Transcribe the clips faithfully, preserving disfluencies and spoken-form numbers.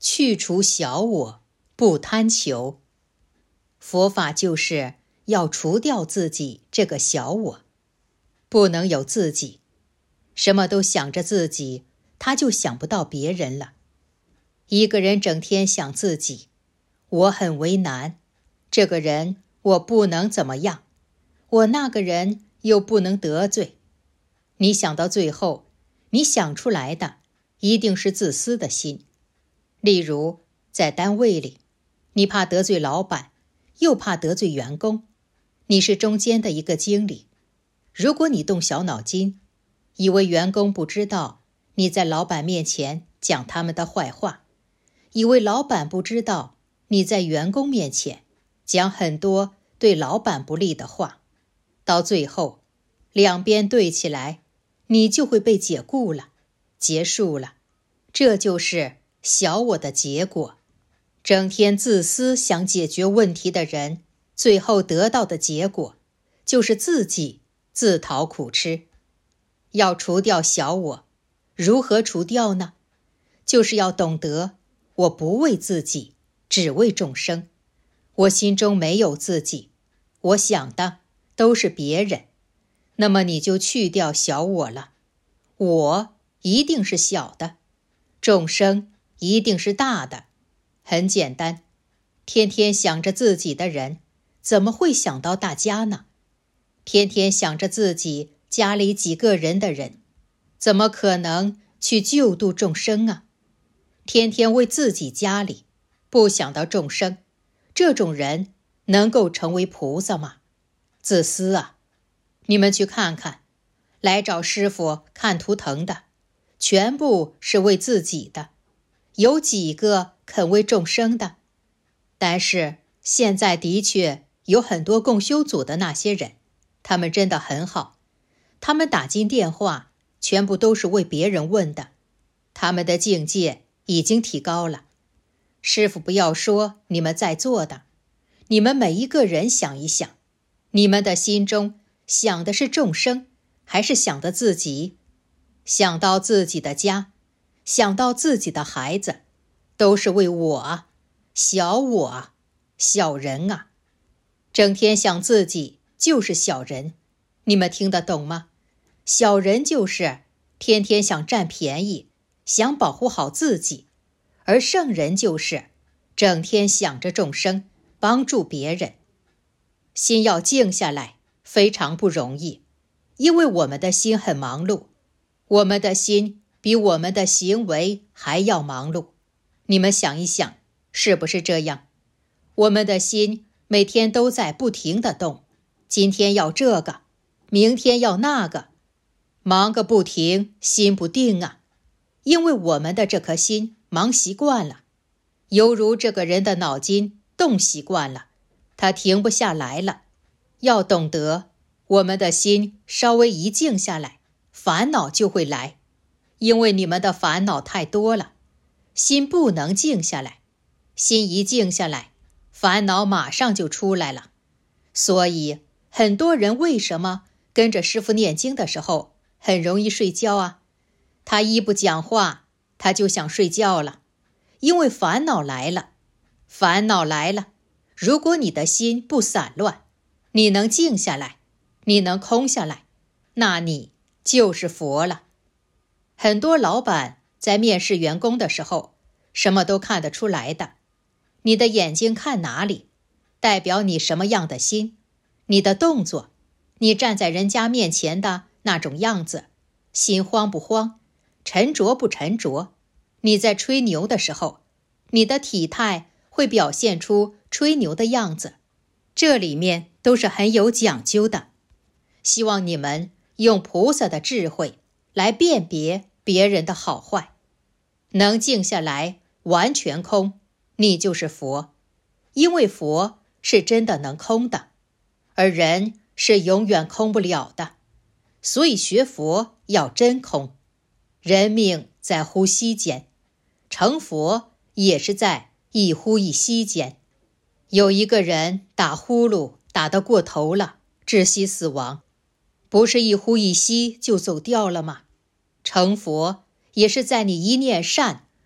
去除小我，不贪求。佛法就是要除掉自己这个小我，不能有自己，什么都想着自己，他就想不到别人了。一个人整天想自己，我很为难，这个人我不能怎么样，我那个人又不能得罪。你想到最后，你想出来的一定是自私的心。例如在单位里，你怕得罪老板，又怕得罪员工，你是中间的一个经理。如果你动小脑筋，以为员工不知道你在老板面前讲他们的坏话，以为老板不知道你在员工面前讲很多对老板不利的话，到最后两边对起来，你就会被解雇了，结束了。这就是小我的结果。整天自私想解决问题的人，最后得到的结果就是自己自讨苦吃。要除掉小我，如何除掉呢？就是要懂得，我不为自己，只为众生。我心中没有自己，我想的都是别人。那么你就去掉小我了。我一定是小的，众生一定是大的。很简单，天天想着自己的人，怎么会想到大家呢？天天想着自己家里几个人的人，怎么可能去救度众生啊？天天为自己家里，不想到众生，这种人能够成为菩萨吗？自私啊！你们去看看，来找师父看图腾的，全部是为自己的，有几个肯为众生的？但是现在的确有很多共修组的那些人，他们真的很好，他们打进电话全部都是为别人问的，他们的境界已经提高了。师父不要说你们在座的，你们每一个人想一想，你们的心中想的是众生，还是想的自己？想到自己的家，想到自己的孩子，都是为我啊，小我啊，小人啊。整天想自己就是小人，你们听得懂吗？小人就是天天想占便宜，想保护好自己，而圣人就是整天想着众生，帮助别人。心要静下来，非常不容易，因为我们的心很忙碌，我们的心比我们的行为还要忙碌。你们想一想，是不是这样？我们的心每天都在不停地动，今天要这个，明天要那个，忙个不停，心不定啊。因为我们的这颗心忙习惯了，犹如这个人的脑筋动习惯了，他停不下来了。要懂得，我们的心稍微一静下来，烦恼就会来，因为你们的烦恼太多了，心不能静下来，心一静下来，烦恼马上就出来了。所以很多人为什么跟着师父念经的时候很容易睡觉啊？他一不讲话，他就想睡觉了，因为烦恼来了。烦恼来了，如果你的心不散乱，你能静下来，你能空下来，那你就是佛了。很多老板在面试员工的时候，什么都看得出来的。你的眼睛看哪里，代表你什么样的心。你的动作，你站在人家面前的那种样子，心慌不慌，沉着不沉着。你在吹牛的时候，你的体态会表现出吹牛的样子，这里面都是很有讲究的。希望你们用菩萨的智慧来辨别别人的好坏，能静下来，完全空，你就是佛。因为佛是真的能空的，而人是永远空不了的，所以学佛要真空。人命在呼吸间，成佛也是在一呼一吸间。有一个人打呼噜打得过头了，窒息死亡，不是一呼一吸就走掉了吗？成佛也是在你一念善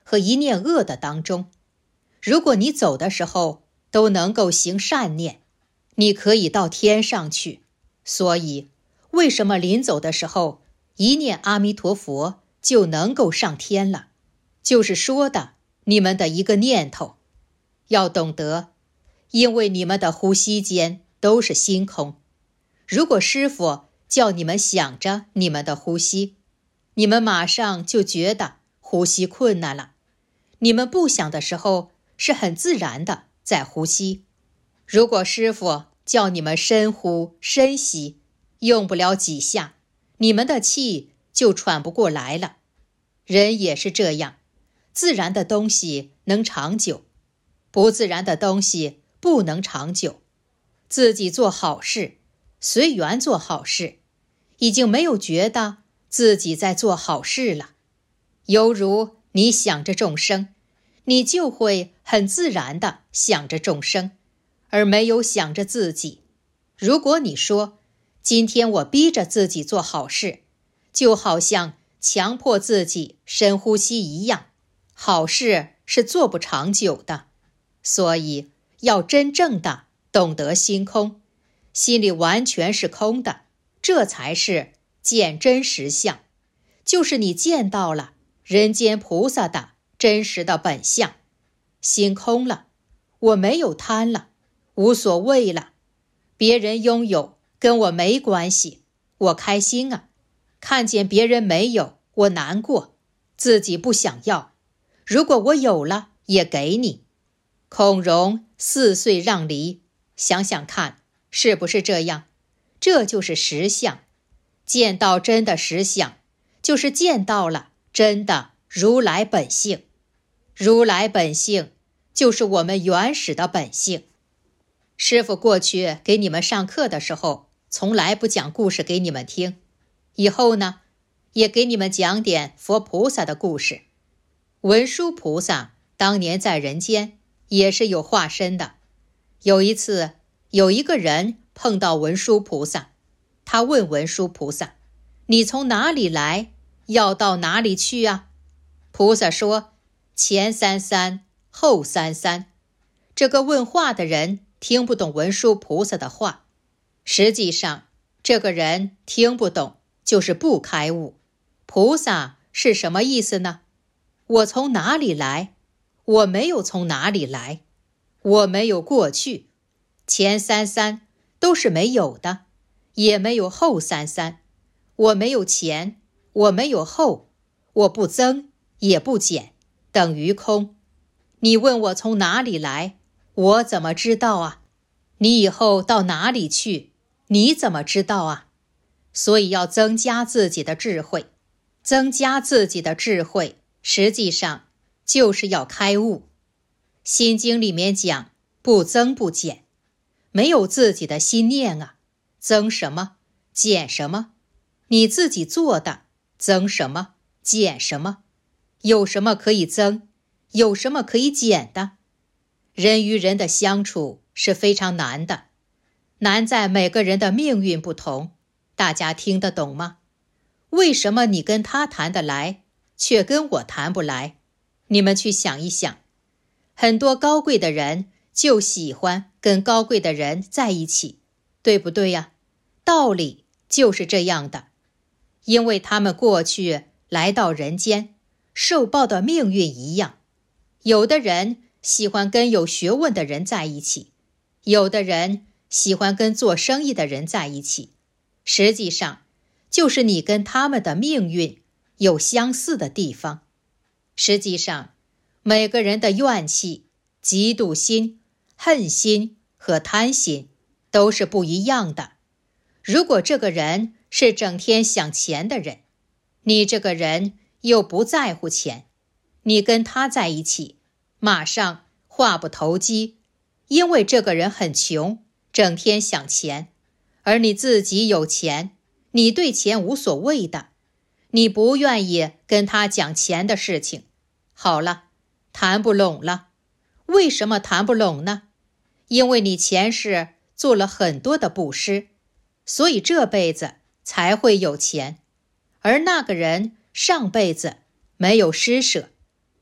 和一念恶的当中。如果你走的时候都能够行善念，你可以到天上去。所以为什么临走的时候一念阿弥陀佛就能够上天了？就是说的你们的一个念头。要懂得，因为你们的呼吸间都是心空。如果师父叫你们想着你们的呼吸，你们马上就觉得呼吸困难了。你们不想的时候是很自然的在呼吸。如果师父叫你们深呼深吸，用不了几下，你们的气就喘不过来了。人也是这样，自然的东西能长久，不自然的东西不能长久。自己做好事，随缘做好事，已经没有觉得自己在做好事了。犹如你想着众生，你就会很自然地想着众生，而没有想着自己。如果你说今天我逼着自己做好事，就好像强迫自己深呼吸一样，好事是做不长久的。所以要真正的懂得心空，心里完全是空的，这才是见真实相，就是你见到了人间菩萨的真实的本相。心空了，我没有贪了，无所谓了，别人拥有跟我没关系，我开心啊。看见别人没有，我难过，自己不想要，如果我有了也给你。孔融四岁让梨，想想看是不是这样？这就是实相。见到真的实相，就是见到了真的如来本性。如来本性就是我们原始的本性。师父过去给你们上课的时候，从来不讲故事给你们听，以后呢，也给你们讲点佛菩萨的故事。文殊菩萨当年在人间也是有化身的。有一次，有一个人碰到文殊菩萨，他问文殊菩萨：你从哪里来，要到哪里去啊？菩萨说：前三三，后三三。这个问话的人听不懂文殊菩萨的话，实际上这个人听不懂就是不开悟。菩萨是什么意思呢？我从哪里来？我没有从哪里来，我没有过去，前三三都是没有的，也没有后三三。我没有前，我没有后，我不增也不减，等于空。你问我从哪里来，我怎么知道啊？你以后到哪里去，你怎么知道啊？所以要增加自己的智慧，增加自己的智慧，实际上就是要开悟。心经里面讲不增不减，没有自己的心念啊，增什么减什么？你自己做的，增什么减什么？有什么可以增，有什么可以减的？人与人的相处是非常难的，难在每个人的命运不同。大家听得懂吗？为什么你跟他谈得来，却跟我谈不来？你们去想一想，很多高贵的人就喜欢跟高贵的人在一起，对不对呀？道理就是这样的，因为他们过去来到人间，受报的命运一样。有的人喜欢跟有学问的人在一起，有的人喜欢跟做生意的人在一起，实际上就是你跟他们的命运有相似的地方。实际上每个人的怨气、嫉妒心、恨心和贪心都是不一样的。如果这个人是整天想钱的人，你这个人又不在乎钱，你跟他在一起马上话不投机，因为这个人很穷，整天想钱，而你自己有钱，你对钱无所谓的，你不愿意跟他讲钱的事情。好了，谈不拢了。为什么谈不拢呢？因为你前世做了很多的布施，所以这辈子才会有钱，而那个人上辈子没有施舍，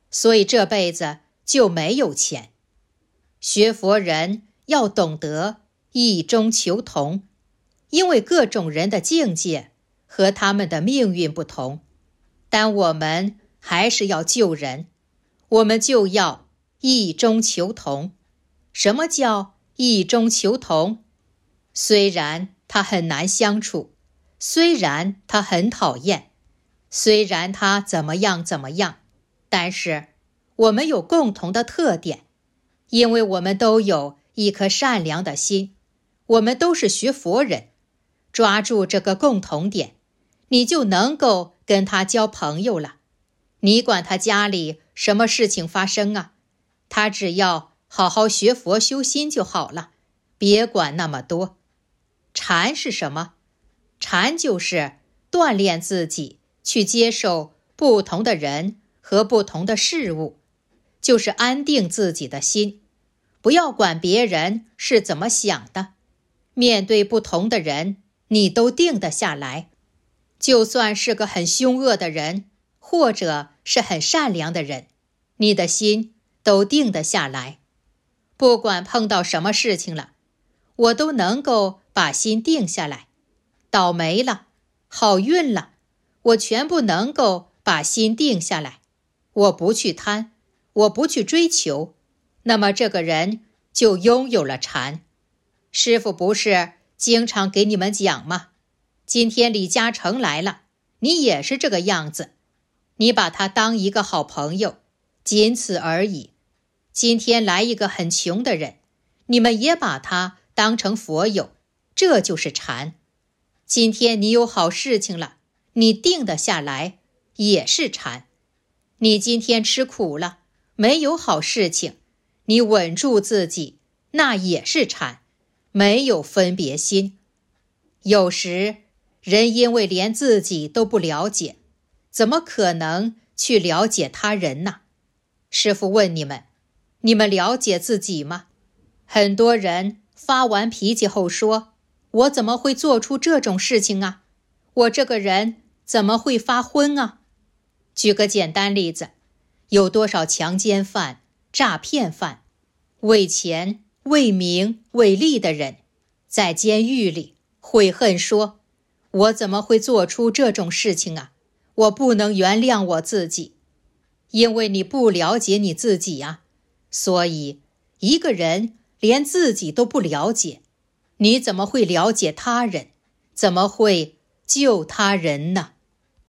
所以这辈子就没有钱。学佛人要懂得异中求同，因为各种人的境界和他们的命运不同，但我们还是要救人，我们就要异中求同。什么叫异中求同？虽然他很难相处，虽然他很讨厌，虽然他怎么样怎么样，但是我们有共同的特点，因为我们都有一颗善良的心，我们都是学佛人，抓住这个共同点，你就能够跟他交朋友了。你管他家里什么事情发生啊？他只要好好学佛修心就好了，别管那么多。禅是什么？禅就是锻炼自己去接受不同的人和不同的事物，就是安定自己的心，不要管别人是怎么想的。面对不同的人，你都定得下来，就算是个很凶恶的人，或者是很善良的人，你的心都定得下来。不管碰到什么事情了，我都能够把心定下来。倒霉了，好运了，我全部能够把心定下来。我不去贪，我不去追求，那么这个人就拥有了禅。师父不是经常给你们讲吗？今天李嘉诚来了，你也是这个样子，你把他当一个好朋友，仅此而已。今天来一个很穷的人，你们也把他当成佛友，这就是禅。今天你有好事情了，你定得下来，也是禅。你今天吃苦了，没有好事情，你稳住自己，那也是禅，没有分别心。有时人因为连自己都不了解，怎么可能去了解他人呢？师父问你们，你们了解自己吗？很多人发完脾气后说，我怎么会做出这种事情啊？我这个人怎么会发昏啊？举个简单例子，有多少强奸犯、诈骗犯、为钱、为名、为利的人，在监狱里悔恨说，我怎么会做出这种事情啊？我不能原谅我自己。因为你不了解你自己啊，所以一个人连自己都不了解，你怎么会了解他人？怎么会救他人呢？